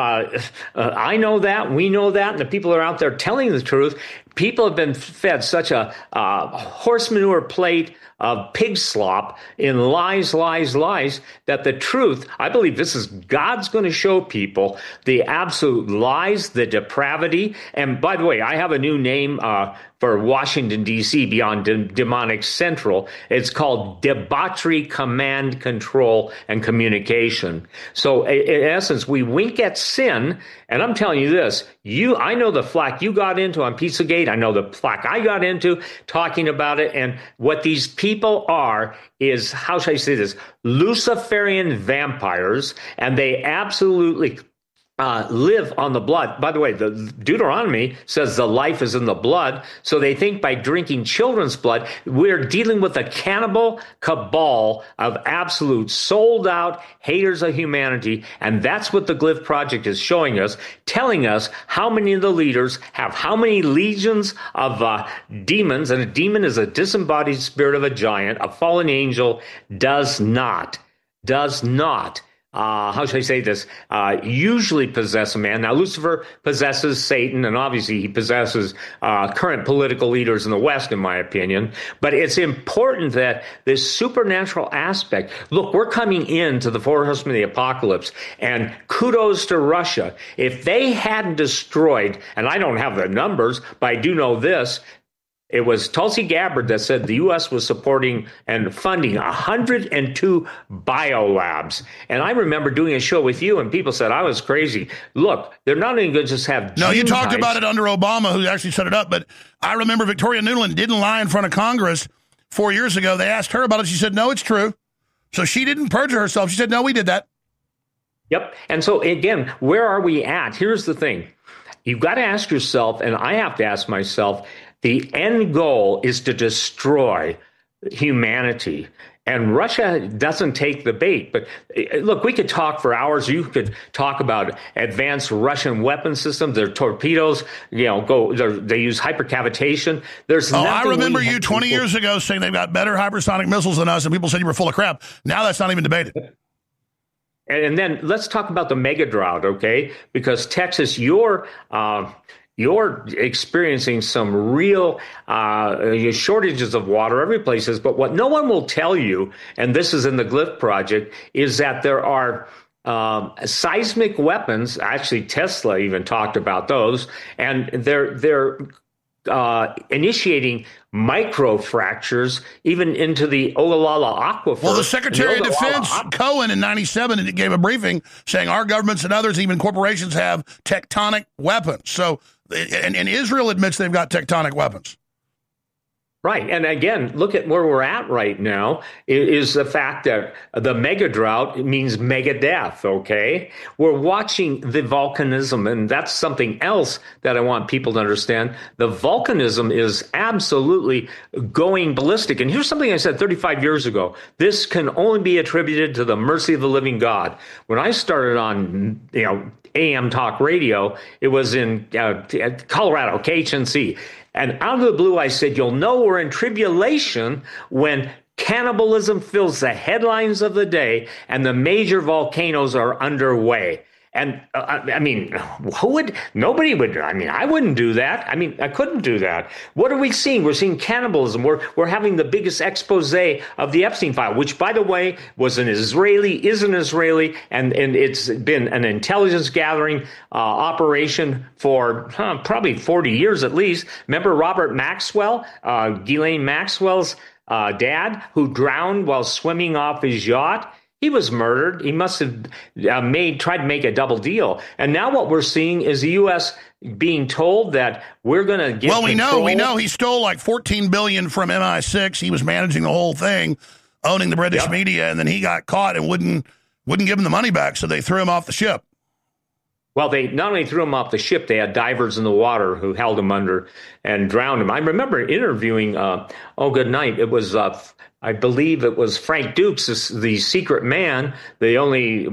I know that. We know that. And the people are out there telling the truth. People have been fed such a horse manure plate of pig slop in lies, that the truth, I believe this is God's going to show people the absolute lies, the depravity. And by the way, I have a new name for Washington, D.C., beyond demonic central. It's called debauchery, command, control, and communication. So in essence, we wink at sin. And I'm telling you this, I know the flack you got into on Pizzagate. I know the flack I got into talking about it. And what these people are is, how should I say this, Luciferian vampires. And they absolutely live on the blood. By the way, the Deuteronomy says the life is in the blood. So they think by drinking children's blood, we're dealing with a cannibal cabal of absolute sold out haters of humanity. And that's what the Glyph Project is showing us, telling us how many of the leaders have how many legions of demons. And a demon is a disembodied spirit of a giant. A fallen angel does not how should I say this, usually possess a man. Now, Lucifer possesses Satan, and obviously he possesses current political leaders in the West, in my opinion. But it's important that this supernatural aspect, look, we're coming into the four horsemen of the apocalypse, and kudos to Russia. If they hadn't destroyed, and I don't have the numbers, but I do know this, it was Tulsi Gabbard that said the U.S. was supporting and funding 102 biolabs. And I remember doing a show with you, and people said I was crazy. Look, they're not even going to just have... No, you talked about it under Obama, who actually set it up. But I remember Victoria Nuland didn't lie in front of Congress 4 years ago. They asked her about it. She said, no, it's true. So she didn't perjure herself. She said, no, we did that. Yep. And so, again, where are we at? Here's the thing. You've got to ask yourself, and I have to ask myself, the end goal is to destroy humanity. And Russia doesn't take the bait. But look, we could talk for hours. You could talk about advanced Russian weapon systems. Their torpedoes, they use hypercavitation. I remember you 20 years ago saying they've got better hypersonic missiles than us, and people said you were full of crap. Now that's not even debated. And then let's talk about the mega drought, okay? Because Texas, you're experiencing some real shortages of water every place. But what no one will tell you, and this is in the Glyph Project, is that there are seismic weapons. Actually, Tesla even talked about those, and they're initiating micro fractures even into the Ogallala Aquifer. Well, the Secretary of Defense, Cohen, in 97, gave a briefing saying our governments and others, even corporations, have tectonic weapons. So, and Israel admits they've got tectonic weapons. Right. And again, look at where we're at right now is the fact that the mega drought means mega death. OK, we're watching the volcanism. And that's something else that I want people to understand. The volcanism is absolutely going ballistic. And here's something I said 35 years ago. This can only be attributed to the mercy of the living God. When I started on, AM talk radio, it was in Colorado, KHNC. And out of the blue, I said, you'll know we're in tribulation when cannibalism fills the headlines of the day and the major volcanoes are underway. And nobody would, I wouldn't do that. I couldn't do that. What are we seeing? We're seeing cannibalism. We're having the biggest expose of the Epstein file, which, by the way, is an Israeli, and it's been an intelligence gathering operation for probably 40 years at least. Remember Robert Maxwell, Ghislaine Maxwell's dad, who drowned while swimming off his yacht? He was murdered. He must have tried to make a double deal. And now what we're seeing is the U.S. being told that we're going to get control. We know he stole like $14 billion from MI6. He was managing the whole thing, owning the British media, and then he got caught and wouldn't give him the money back, so they threw him off the ship. Well, they not only threw him off the ship, they had divers in the water who held him under and drowned him. I remember interviewing, good night, it was... I believe it was Frank Dukes, the secret man, the only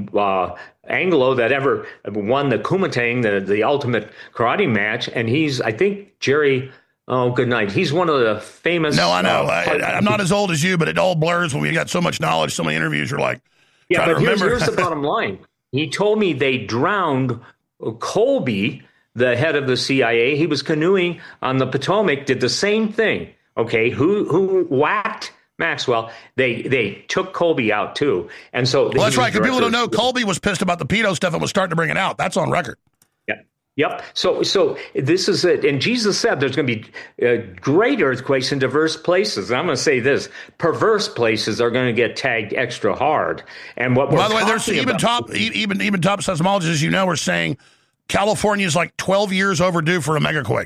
Anglo that ever won the Kuomintang, the ultimate karate match. And he's, I think, Jerry, good night. He's one of the famous... No, I know. I'm not as old as you, but it all blurs when we got so much knowledge, so many interviews, you're like, yeah, but here's the bottom line. He told me they drowned Colby, the head of the CIA. He was canoeing on the Potomac, did the same thing. Okay, who whacked Maxwell? They took Colby out too, and so that's right. Because people don't know, Colby was pissed about the pedo stuff and was starting to bring it out. That's on record. Yep. So this is it. And Jesus said there's going to be great earthquakes in diverse places. And I'm going to say this: perverse places are going to get tagged extra hard. And what we're by the way, there's even top seismologists, as you know, are saying California is like 12 years overdue for a megaquake.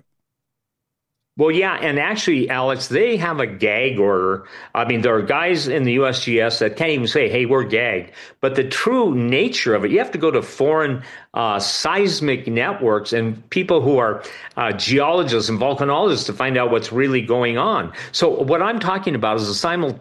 Well, yeah, and actually, Alex, they have a gag order. I mean, there are guys in the USGS that can't even say, hey, we're gagged. But the true nature of it, you have to go to foreign seismic networks and people who are geologists and volcanologists to find out what's really going on. So what I'm talking about is a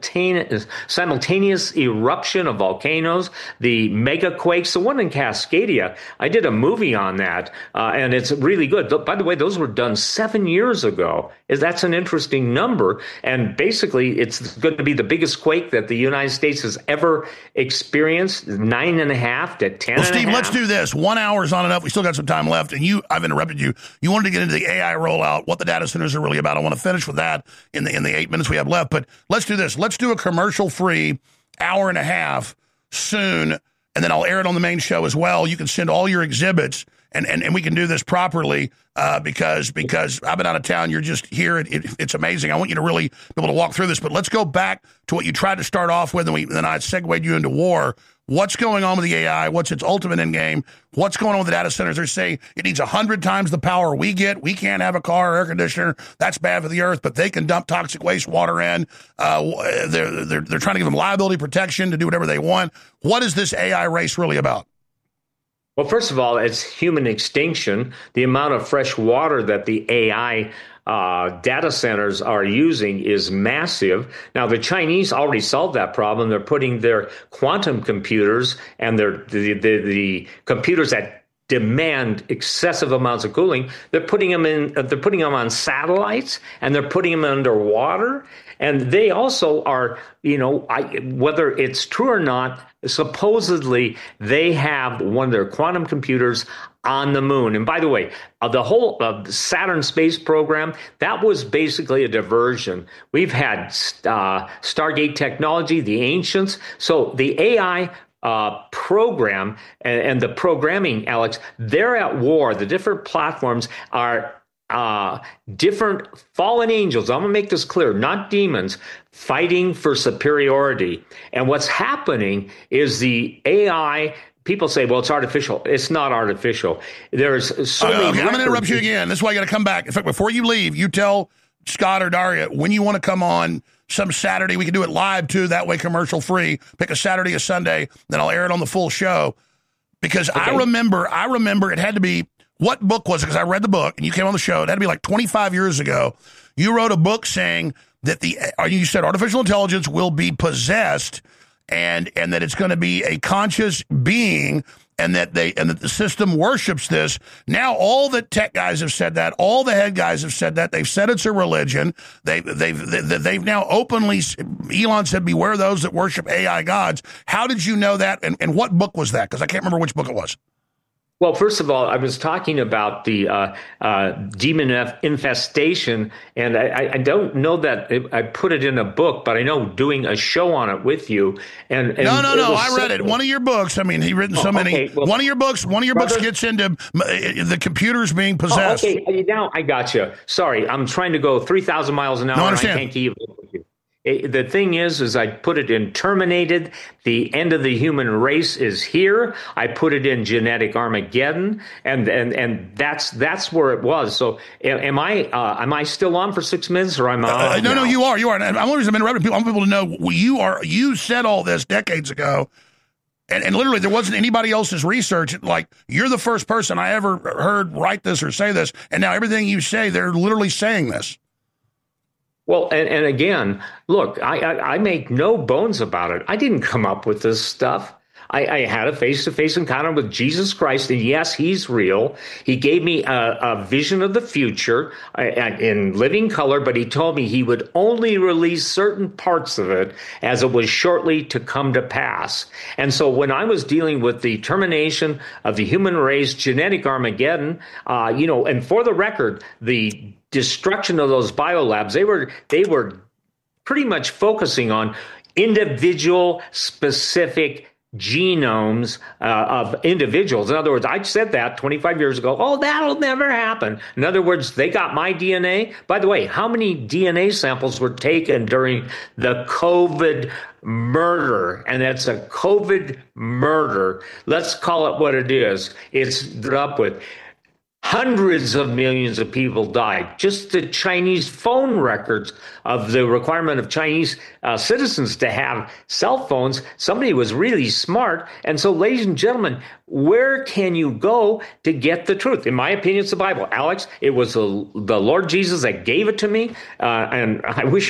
simultaneous eruption of volcanoes, the megaquakes. The one in Cascadia, I did a movie on that, and it's really good. By the way, those were done 7 years ago. That's an interesting number. And basically, it's going to be the biggest quake that the United States has ever experienced, 9.5 to 10. Well, Steve, let's do this. 1 hour is not enough. We still got some time left. And I've interrupted you. You wanted to get into the AI rollout, what the data centers are really about. I want to finish with that in the 8 minutes we have left. But let's do this. Let's do a commercial-free hour and a half soon, and then I'll air it on the main show as well. You can send all your exhibits, and we can do this properly because I've been out of town. You're just here. It's amazing. I want you to really be able to walk through this. But let's go back to what you tried to start off with, and then I segued you into war. What's going on with the AI? What's its ultimate end game? What's going on with the data centers? They're saying it needs 100 times the power we get. We can't have a car or air conditioner. That's bad for the earth, but they can dump toxic wastewater in. They're trying to give them liability protection to do whatever they want. What is this AI race really about? Well, first of all, it's human extinction. The amount of fresh water that the AI data centers are using is massive. Now, the Chinese already solved that problem. They're putting their quantum computers and the computers that demand excessive amounts of cooling. They're putting them on satellites, and they're putting them underwater. And they also are, whether it's true or not, supposedly they have one of their quantum computers on the moon. And by the way, the whole Saturn space program, that was basically a diversion. We've had Stargate technology, the ancients. So the AI program and the programming, Alex, they're at war. The different platforms are different fallen angels. I'm going to make this clear, not demons, fighting for superiority. And what's happening is the AI, people say, well, it's artificial. It's not artificial. There's so many. Okay, I'm going to interrupt you again. This is why I got to come back. In fact, before you leave, you tell Scott or Daria, when you want to come on some Saturday, we can do it live too, that way commercial free. Pick a Saturday, a Sunday, then I'll air it on the full show. Because okay. I remember it had to be, what book was it? Because I read the book and you came on the show. It had to be like 25 years ago. You wrote a book saying that you said artificial intelligence will be possessed and that it's going to be a conscious being and that the system worships this. Now all the tech guys have said that. All the head guys have said that. They've said it's a religion. They've now openly, Elon said, beware those that worship AI gods. How did you know that? And what book was that? Because I can't remember which book it was. Well, first of all, I was talking about the demon infestation, and I don't know that I put it in a book, but I know doing a show on it with you. And no, I read it. One of your books. I mean, he written so many. Okay, well, one of your books gets into the computers being possessed. Okay, now I got you. Sorry, I'm trying to go 3,000 miles an hour. No, I understand. And I can't keep up with you. The thing is I put it in terminated. The end of the human race is here. I put it in genetic Armageddon, and that's where it was. So am I still on for 6 minutes, or am I? No, you are. And I'm only reason I'm interrupting people. I want people to know you said all this decades ago, and literally there wasn't anybody else's research. Like, you're the first person I ever heard write this or say this, and now everything you say, they're literally saying this. Well, and again, look, I make no bones about it. I didn't come up with this stuff. I had a face-to-face encounter with Jesus Christ, and yes, he's real. He gave me a vision of the future in living color, but he told me he would only release certain parts of it as it was shortly to come to pass. And so when I was dealing with the termination of the human race, genetic Armageddon, and for the record, the destruction of those biolabs, they were pretty much focusing on individual specific genomes of individuals. In other words, I said that 25 years ago. Oh, that'll never happen. In other words, they got my DNA. By the way, how many DNA samples were taken during the COVID murder? And it's a COVID murder. Let's call it what it is. It's up with hundreds of millions of people died. Just the Chinese phone records of the requirement of Chinese citizens to have cell phones. Somebody was really smart. And so, ladies and gentlemen, where can you go to get the truth? In my opinion, it's the Bible. Alex, it was the Lord Jesus that gave it to me. And I wish,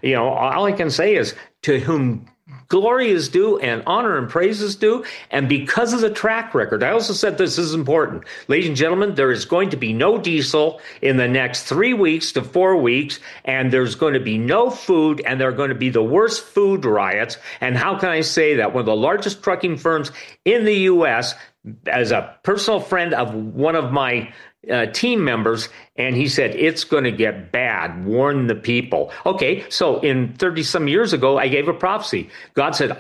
all I can say is, to whom glory is due and honor and praise is due. And because of the track record, I also said this is important. Ladies and gentlemen, there is going to be no diesel in the next 3 weeks to 4 weeks, and there's going to be no food, and there are going to be the worst food riots. And how can I say that? One of the largest trucking firms in the U.S., as a personal friend of one of my team members, and he said, it's going to get bad. Warn the people. Okay, so in 30-some years ago, I gave a prophecy. God said,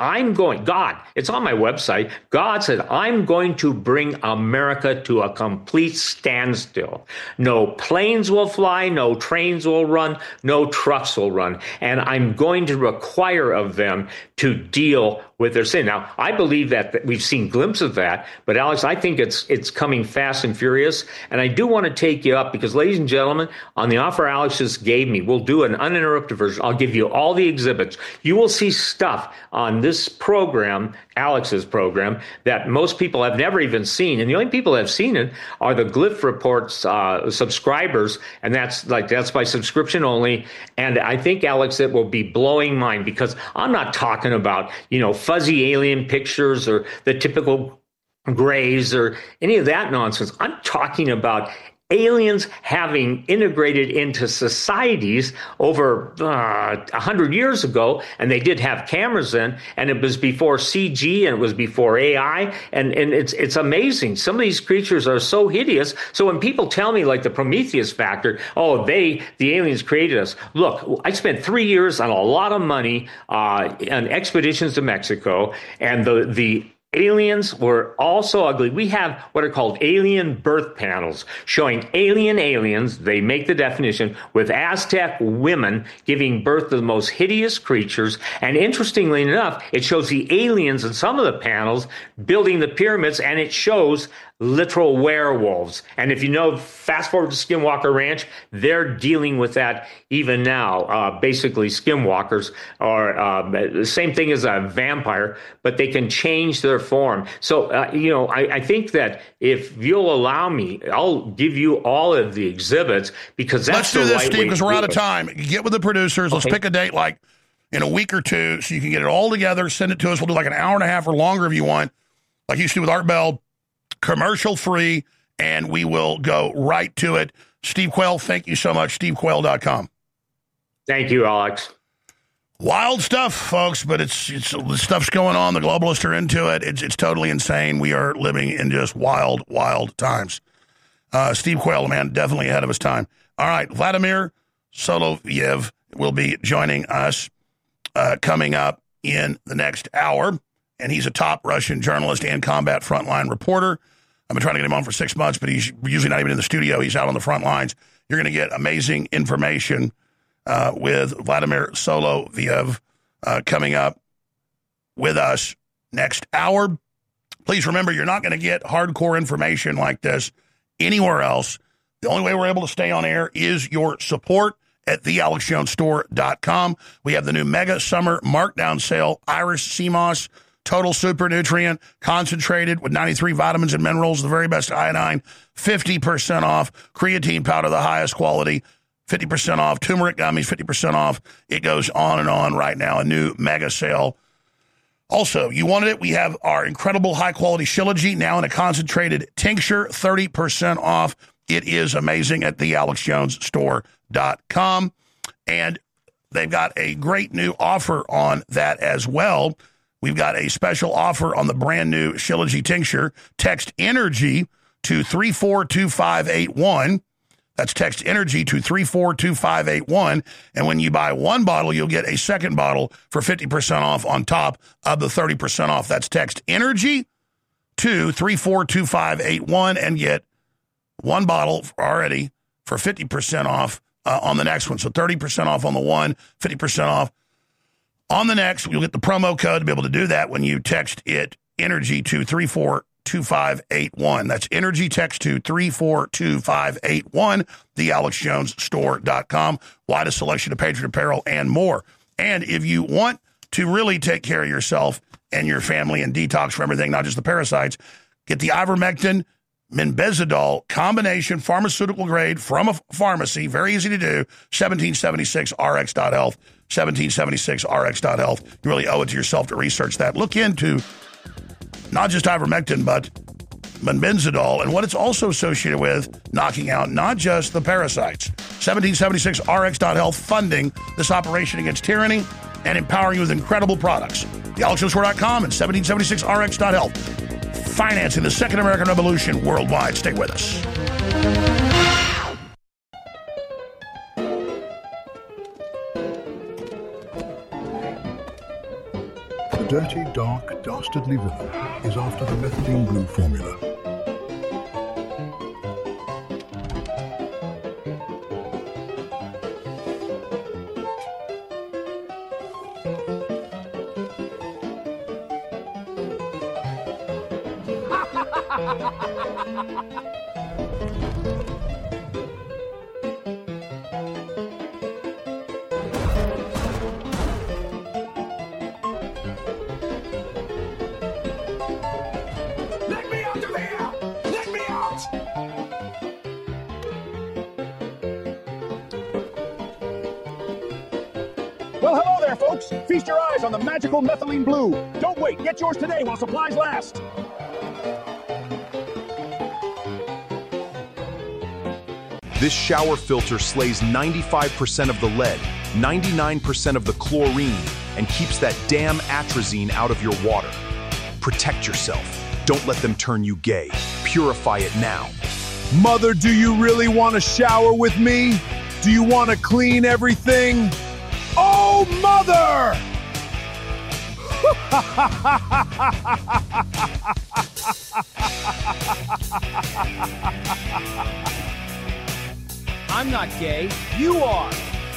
it's on my website. God said, I'm going to bring America to a complete standstill. No planes will fly, no trains will run, no trucks will run. And I'm going to require of them to deal with their sin. Now, I believe that we've seen glimpses of that, but Alex, I think it's coming fast and furious. And I do want to take you up because, ladies and gentlemen, on the offer Alex just gave me, we'll do an uninterrupted version. I'll give you all the exhibits. You will see stuff on this program, Alex's program, that most people have never even seen. And the only people that have seen it are the Glyph Reports subscribers, and that's by subscription only. And I think, Alex, it will be blowing mind because I'm not talking about, fuzzy alien pictures or the typical grays or any of that nonsense. I'm talking about aliens having integrated into societies over 100 years ago, and they did have cameras then, and it was before CG and it was before AI, and it's amazing. Some of these creatures are so hideous. So when people tell me, like the Prometheus factor, the aliens created us. Look, I spent 3 years on a lot of money on expeditions to Mexico, and the Aliens were also ugly. We have what are called alien birth panels showing aliens, they make the definition, with Aztec women giving birth to the most hideous creatures. And interestingly enough, it shows the aliens in some of the panels building the pyramids, and it shows literal werewolves. And if you know, fast forward to Skinwalker Ranch, they're dealing with that even now. Basically, skinwalkers are the same thing as a vampire, but they can change their form. So, I think that if you'll allow me, I'll give you all of the exhibits, because that's the right way. Let's do this, Steve, because we're out of it. time. Get with the producers. Let's pick a date like in a week or two so you can get it all together, send it to us. We'll do like an hour and a half or longer if you want, like you used to do with Art Bell. Commercial free, and we will go right to it. Steve Quayle, thank you so much. SteveQuayle.com. Thank you, Alex. Wild stuff, folks, but it's the stuff's going on. The globalists are into it. It's totally insane. We are living in just wild times. Steve Quayle, man, definitely ahead of his time. All right, Vladimir Soloviev will be joining us coming up in the next hour, and he's a top Russian journalist and combat frontline reporter. I've been trying to get him on for 6 months, but he's usually not even in the studio. He's out on the front lines. You're going to get amazing information with Vladimir Soloviev coming up with us next hour. Please remember, you're not going to get hardcore information like this anywhere else. The only way we're able to stay on air is your support at thealexjonesstore.com. We have the new mega summer markdown sale, Irish Sea Moss Total Super Nutrient, concentrated with 93 vitamins and minerals, the very best iodine, 50% off. Creatine powder, the highest quality, 50% off. Turmeric gummies, 50% off. It goes on and on right now, a new mega sale. Also, you wanted it, we have our incredible high-quality Shilajit now in a concentrated tincture, 30% off. It is amazing at thealexjonesstore.com. And they've got a great new offer on that as well. We've got a special offer on the brand new Shilajit tincture. Text ENERGY to 342581. That's text ENERGY to 342581. And when you buy one bottle, you'll get a second bottle for 50% off on top of the 30% off. That's text ENERGY to 342581 and get one bottle already for 50% off on the next one. So 30% off on the one, 50% off on the next. You'll get the promo code to be able to do that when you text it ENERGY to 342581. That's ENERGY, text to 342581, thealexjonesstore.com. Widest selection of Patriot apparel and more. And if you want to really take care of yourself and your family and detox from everything, not just the parasites, get the ivermectin Minbezidol combination, pharmaceutical grade from a pharmacy. Very easy to do. 1776rx.health. 1776rx.health. You really owe it to yourself to research that. Look into not just ivermectin, but Minbezidol and what it's also associated with, knocking out not just the parasites. 1776rx.health, funding this operation against tyranny and empowering you with incredible products. TheAlexJonesStore.com and 1776rx.health. Financing the Second American Revolution worldwide. Stay with us. The dirty, dark, dastardly villain is after the methylene blue formula. Well, hello there, folks. Feast your eyes on the magical methylene blue. Don't wait. Get yours today while supplies last. This shower filter slays 95% of the lead, 99% of the chlorine, and keeps that damn atrazine out of your water. Protect yourself. Don't let them turn you gay. Purify it now. Mother, do you really want to shower with me? Do you want to clean everything? Oh, Mother! I'm not gay. You are.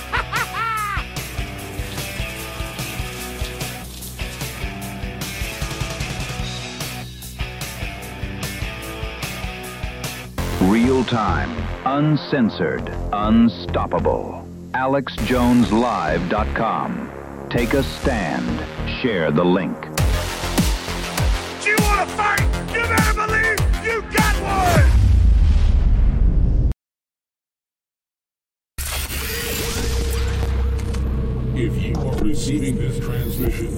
Real time, uncensored, unstoppable. AlexJonesLive.com. Take a stand. Share the link. Do you want to fight? You better believe you got one! If you are receiving this transmission